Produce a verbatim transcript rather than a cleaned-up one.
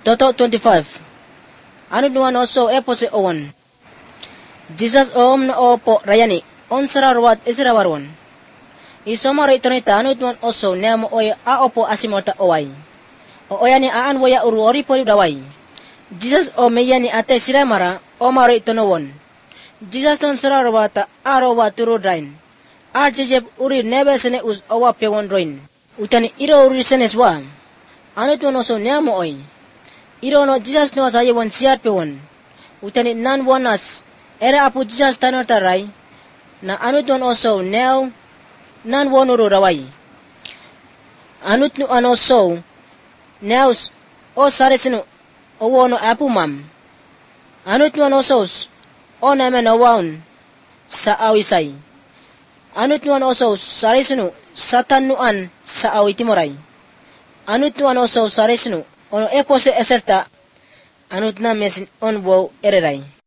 Toto twenty-five. Anu nuan oso epose owan. Jesus om na opo rayani. On sararwat isirawarwan. Isomaro itonita anu nuan oso neamo oya a opo asimorta owai. O oyani aan woya uru ori pori dawai. Jesus o meyani ate siramara o maro itonowon. Jesus non sararwata arowa turu drain. Ar jejeb uri nebe sene us owa pewon roin. Utani iro uri senes wa. Anu tuan oso neamo oi. Iro no Jesus no asaye won siat pewon. Utani nan wonas era apu Jesus tanor tarai. Na anu tuan oso neo nan wonuru rawai. Anu tuan oso neos o sare sinu o wono apu mam. Anu tuan oso o namen awaun sa awisai. Anu tuan oso sare sinu satan nuan sa awitimorai. Anu tuan oso sare sinu ono epose eserta anut na mesin on wo ererai.